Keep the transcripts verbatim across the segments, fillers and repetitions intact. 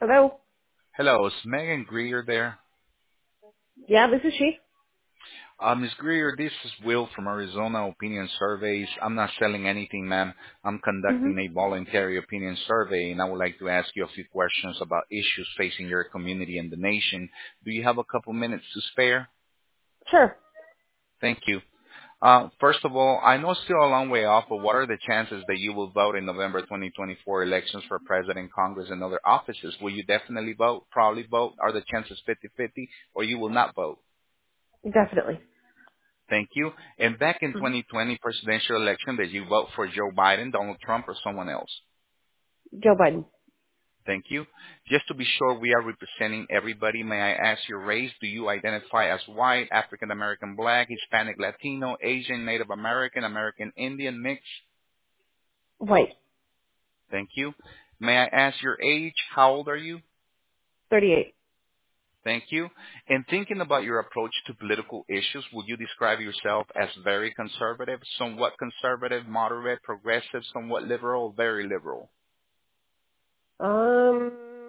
Hello? Hello, is Megan Greer there? Yeah, this is she. Uh, Miss Greer, this is Will from Arizona Opinion Surveys. I'm not selling anything, ma'am. I'm hmm conducting a voluntary opinion survey, and I would like to ask you a few questions about issues facing your community and the nation. Do you have a couple minutes to spare? Sure. Thank you. Uh, first of all, I know it's still a long way off, but what are the chances that you will vote in November twenty twenty-four elections for President, Congress, and other offices? Will you definitely vote, probably vote? Are the chances fifty-fifty, or you will not vote? Definitely. Thank you. And back in hmm twenty twenty presidential election, did you vote for Joe Biden, Donald Trump, or someone else? Joe Biden. Thank you. Just to be sure we are representing everybody, may I ask your race? Do you identify as white, African American, black, Hispanic, Latino, Asian, Native American, American Indian, mixed? White. Thank you. May I ask your age? How old are you? thirty-eight. Thank you. In thinking about your approach to political issues, would you describe yourself as very conservative, somewhat conservative, moderate, progressive, somewhat liberal, very liberal? Um,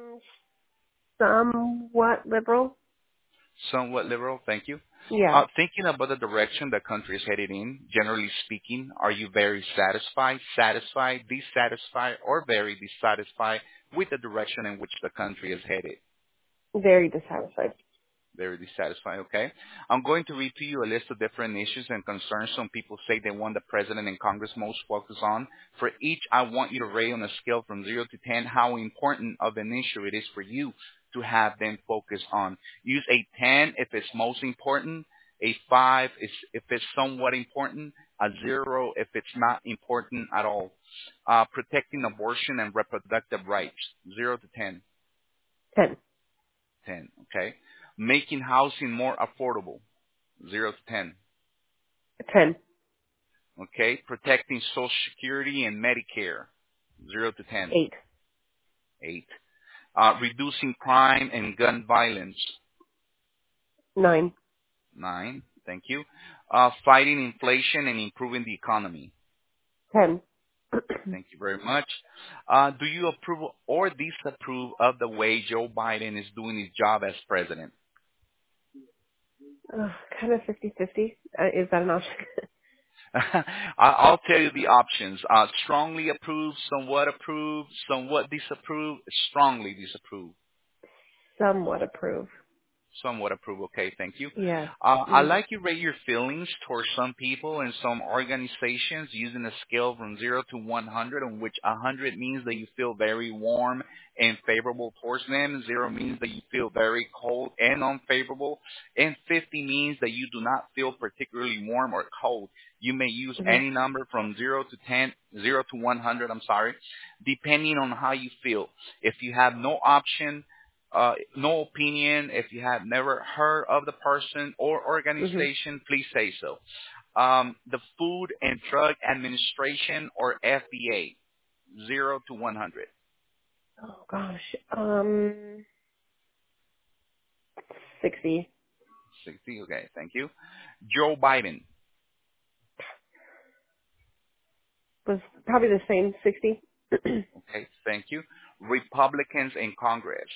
somewhat liberal. Somewhat liberal, thank you. Yeah. Uh, thinking about the direction the country is headed in, generally speaking, are you very satisfied, satisfied, dissatisfied, or very dissatisfied with the direction in which the country is headed? Very dissatisfied. Very dissatisfied, okay? I'm going to read to you a list of different issues and concerns some people say they want the president and Congress most focus on. For each, I want you to rate on a scale from zero to ten how important of an issue it is for you to have them focus on. Use a ten if it's most important, a five is if it's somewhat important, a zero if it's not important at all. Uh, protecting abortion and reproductive rights, zero to ten. ten. ten, okay? Making housing more affordable, zero to ten, ten. okay? Protecting Social Security and Medicare, zero to ten, eight. eight. Uh, reducing crime and gun violence, nine. nine, thank you. Uh, fighting inflation and improving the economy, ten. thank you very much. Uh, do you approve or disapprove of the way Joe Biden is doing his job as president? uh, kind of fifty-fifty. Uh, is that an option? I- I'll tell you the options. Uh, strongly approve, somewhat approve, somewhat disapprove, strongly disapprove, Somewhat approve. somewhat approve. Okay, thank you. Yeah. Uh, I Mm. like you rate your feelings towards some people and some organizations using a scale from zero to one hundred, in which one hundred means that you feel very warm and favorable towards them. Zero means that you feel very cold and unfavorable. And fifty means that you do not feel particularly warm or cold. You may use hmm any number from zero to ten, zero to one hundred, I'm sorry, depending on how you feel. If you have no option, uh, no opinion, if you have never heard of the person or hmm organization, please say so. Um, the Food and Drug Administration, or F D A, zero to one hundred. Oh gosh. Um, sixty. sixty, okay, thank you. Joe Biden, Was probably the same. sixty. okay, thank you. Republicans in Congress,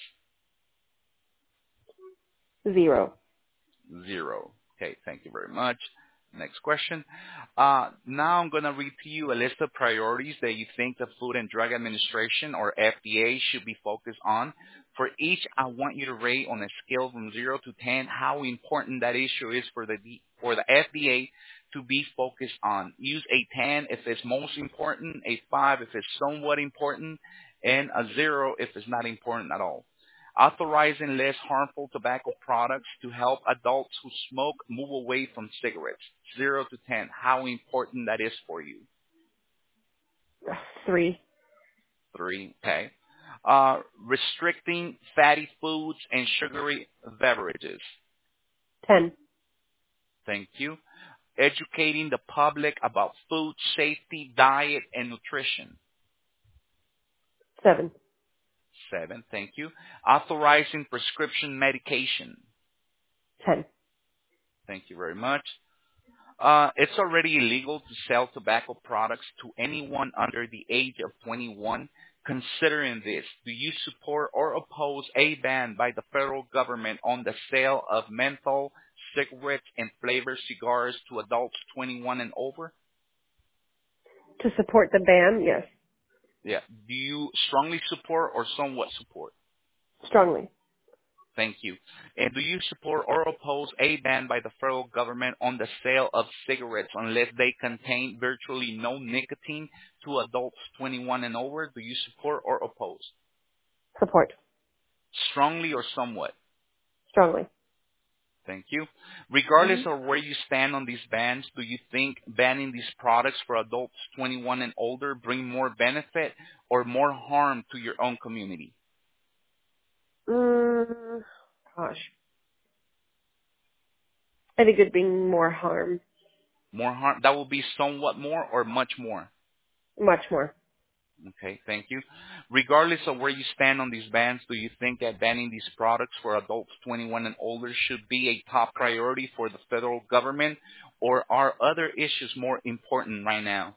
Zero. zero. Okay, thank you very much. Next question. Uh, now I'm going to read to you a list of priorities that you think the Food and Drug Administration, or F D A, should be focused on. For each, I want you to rate on a scale from zero to ten how important that issue is for the D- for the F D A to be focused on. Use a ten if it's most important, a five if it's somewhat important, and a zero if it's not important at all. Authorizing less harmful tobacco products to help adults who smoke move away from cigarettes. Zero to ten. How important that is for you. Three. Three. Okay. Uh, restricting fatty foods and sugary beverages. ten. Thank you. Educating the public about food safety, diet, and nutrition. seven. Seven. Thank you. Authorizing prescription medication. ten. Thank you very much. Uh, it's already illegal to sell tobacco products to anyone under the age of twenty-one. Considering this, do you support or oppose a ban by the federal government on the sale of menthol, cigarettes, and flavored cigars to adults twenty-one and over? To support the ban, yes, Yeah. Do you strongly support or somewhat support? strongly. Thank you. And do you support or oppose a ban by the federal government on the sale of cigarettes unless they contain virtually no nicotine to adults twenty-one and over? Do you support or oppose? Support, Strongly or somewhat? strongly. Thank you. hmm Regardless of where you stand on these bans, do you think banning these products for adults twenty-one and older bring more benefit or more harm to your own community? Mm, gosh, I think it'd bring more harm, More harm? That will be somewhat more or much more? much more. Okay, thank you. Regardless of where you stand on these bans, do you think that banning these products for adults twenty-one and older should be a top priority for the federal government, or are other issues more important right now?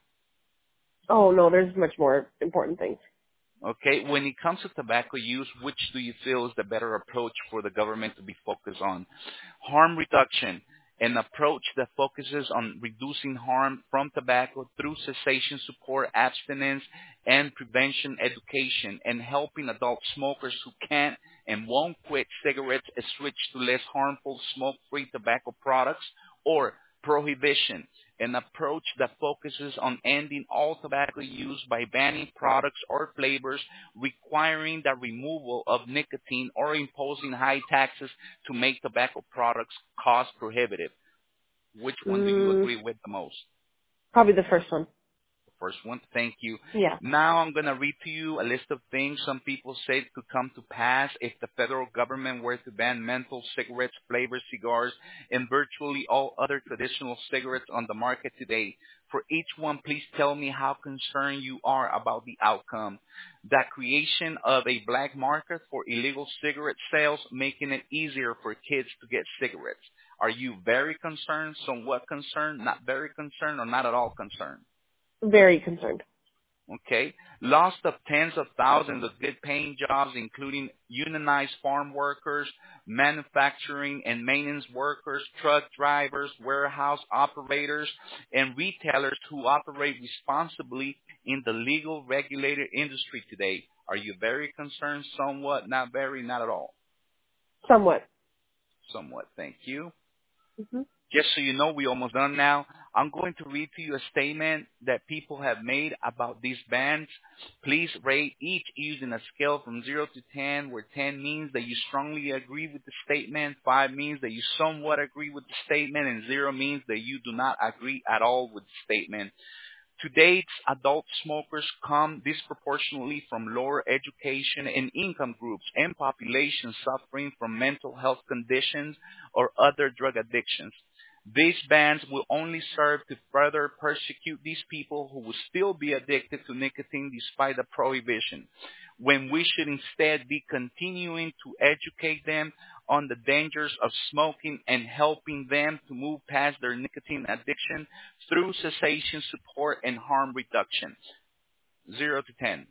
Oh no, there's much more important things. Okay, when it comes to tobacco use, which do you feel is the better approach for the government to be focused on? Harm reduction, an approach that focuses on reducing harm from tobacco through cessation support, abstinence, and prevention education, and helping adult smokers who can't and won't quit cigarettes switch to less harmful smoke-free tobacco products, or prohibition, an approach that focuses on ending all tobacco use by banning products or flavors, requiring the removal of nicotine, or imposing high taxes to make tobacco products cost prohibitive. Which one do you Mm, agree with the most? probably the first one. First one, thank you. Yeah. Now I'm going to read to you a list of things some people say could come to pass if the federal government were to ban menthol, cigarettes, flavored cigars, and virtually all other traditional cigarettes on the market today. For each one, please tell me how concerned you are about the outcome. The creation of a black market for illegal cigarette sales, making it easier for kids to get cigarettes. Are you very concerned, somewhat concerned, not very concerned, or not at all concerned? Very concerned. Okay, loss of tens of thousands of good-paying jobs, including unionized farm workers, manufacturing and maintenance workers, truck drivers, warehouse operators, and retailers who operate responsibly in the legal regulated industry today. Are you very concerned? Somewhat, not very, not at all. Somewhat. Somewhat. Thank you. hmm Just so you know, we're almost done now. I'm going to read to you a statement that people have made about these bans. Please rate each using a scale from zero to ten, where ten means that you strongly agree with the statement, five means that you somewhat agree with the statement, and zero means that you do not agree at all with the statement. To date, adult smokers come disproportionately from lower education and income groups and populations suffering from mental health conditions or other drug addictions. These bans will only serve to further persecute these people who will still be addicted to nicotine despite the prohibition, when we should instead be continuing to educate them on the dangers of smoking and helping them to move past their nicotine addiction through cessation support and harm reduction. Zero to ten.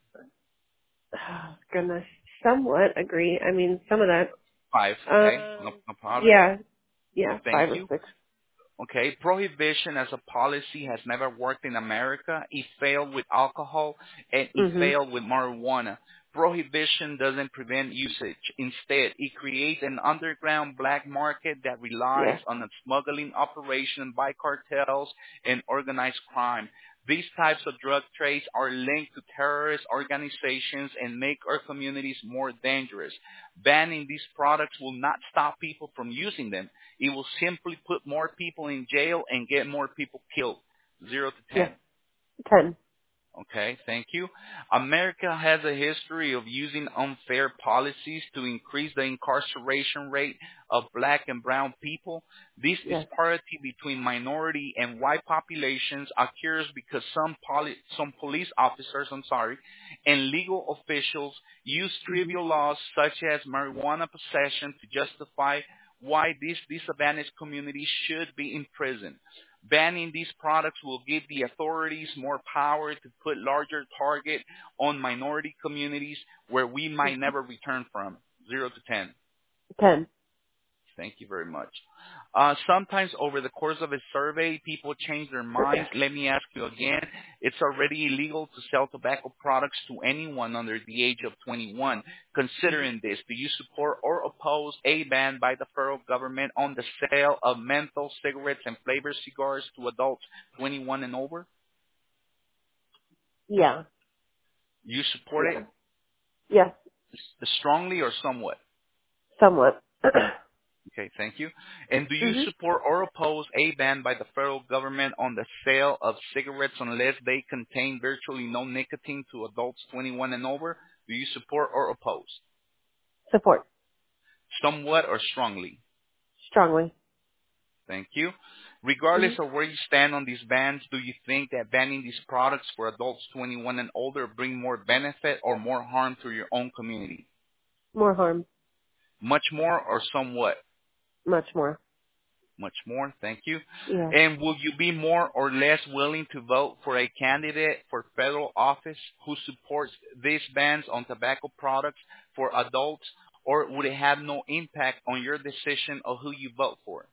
Oh, goodness. Somewhat agree. I mean, some of that. Five. Okay. No, Um, no problem. yeah, yeah, Thank five or you. six. Okay, prohibition as a policy has never worked in America. It failed with alcohol and it Mhm. failed with marijuana. Prohibition doesn't prevent usage. Instead, it creates an underground black market that relies Yeah. on a smuggling operation by cartels and organized crime. These types of drug trades are linked to terrorist organizations and make our communities more dangerous. Banning these products will not stop people from using them. It will simply put more people in jail and get more people killed. Zero to Yeah. ten. Ten. Okay, thank you. America has a history of using unfair policies to increase the incarceration rate of black and brown people. This Yes. disparity between minority and white populations occurs because some poli- some police officers, I'm sorry, and legal officials use Mhm. trivial laws such as marijuana possession to justify why these disadvantaged communities should be in prison. Banning these products will give the authorities more power to put larger target on minority communities where we might never return from. Zero to ten. ten. Thank you very much. Uh, sometimes over the course of a survey, people change their minds. Let me ask you again. It's already illegal to sell tobacco products to anyone under the age of twenty-one. Considering this, do you support or oppose a ban by the federal government on the sale of menthol cigarettes and flavored cigars to adults twenty-one and over? Yeah. You support it Yeah. Yes. strongly or somewhat? Somewhat. Okay, thank you. And do you Mhm. support or oppose a ban by the federal government on the sale of cigarettes unless they contain virtually no nicotine to adults twenty-one and over? Do you support or oppose? Support. Somewhat or strongly? Strongly. Thank you. Regardless Mhm. of where you stand on these bans, do you think that banning these products for adults twenty-one and older bring more benefit or more harm to your own community? More harm. Much more or somewhat? Much more. Much more. Thank you. Yeah. And will you be more or less willing to vote for a candidate for federal office who supports these bans on tobacco products for adults, or would it have no impact on your decision of who you vote for?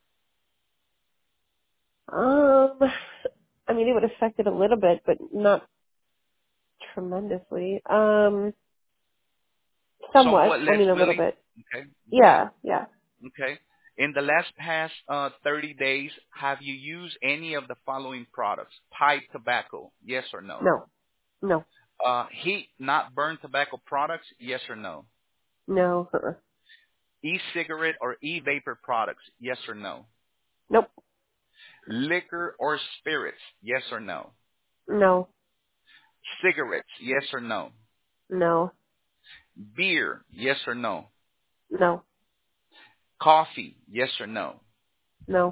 Um, I mean, it would affect it a little bit, but not tremendously. Um, somewhat. Somewhat I less mean, a little willing? bit. Okay. Okay. Yeah. Yeah. Okay. In the last past uh, thirty days, have you used any of the following products? Pipe tobacco, yes or no? No. No. Uh, heat not burn tobacco products, yes or no? No. Uh-uh. E-cigarette or e-vapor products, yes or no? Nope. Liquor or spirits, yes or no? No. Cigarettes, yes or no? No. Beer, yes or no? No. Coffee, yes or no? No.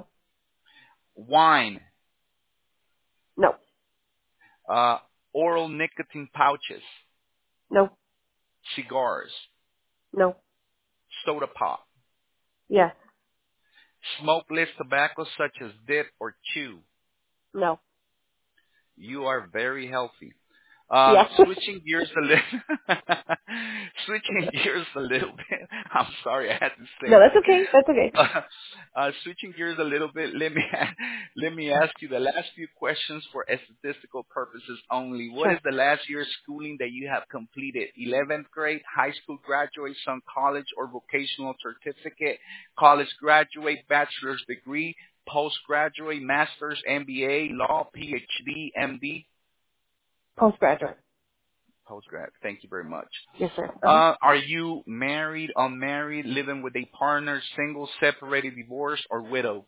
Wine, No. uh, oral nicotine pouches, No. cigars, No. soda pop, Yes. smokeless tobacco such as dip or chew. No. You are very healthy. Um, Yeah. switching gears a little, switching gears a little bit. I'm sorry I had to say No, that's that. okay. That's okay. Uh, uh, switching gears a little bit, let me let me ask you the last few questions for statistical purposes only. What is Sure. the last year of schooling that you have completed? eleventh grade, high school graduate, some college or vocational certificate, college graduate, bachelor's degree, postgraduate, master's, M B A, law, P H D, M D. Postgraduate. Postgrad. Thank you very much. Yes, sir. Uh-huh. Uh, are you married, unmarried, living with a partner, single, separated, divorced, or widow?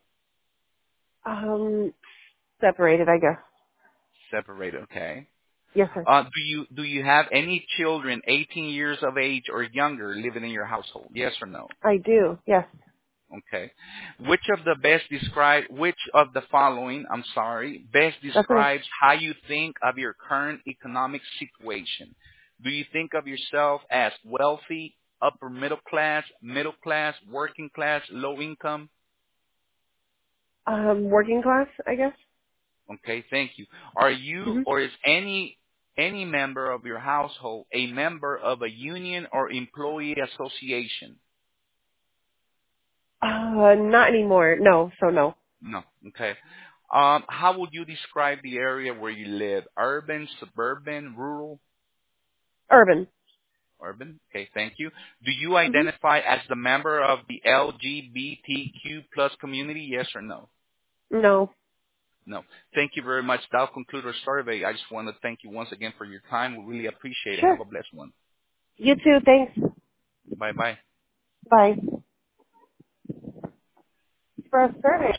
Um, separated, I guess. Separated. Okay. Yes, sir. Uh, do you do you have any children, eighteen years of age or younger, living in your household? Yes or no? I do. Yes. Okay. Which of the best describe which of the following, I'm sorry, best That's okay. describes how you think of your current economic situation? Do you think of yourself as wealthy, upper middle class, middle class, working class, low income? Um, working class, I guess. Okay, thank you. Are you hmm or is any any member of your household a member of a union or employee association? Uh, not anymore. No, so no. No. Okay. Um, how would you describe the area where you live? Urban, suburban, rural? Urban. Urban. Okay, thank you. Do you hmm identify as the member of the L G B T Q plus community? Yes or no? No. No. Thank you very much. That'll conclude our survey. I just want to thank you once again for your time. We really appreciate it. Have Sure. a blessed one. You too. Thanks. Bye bye. Bye. For a survey.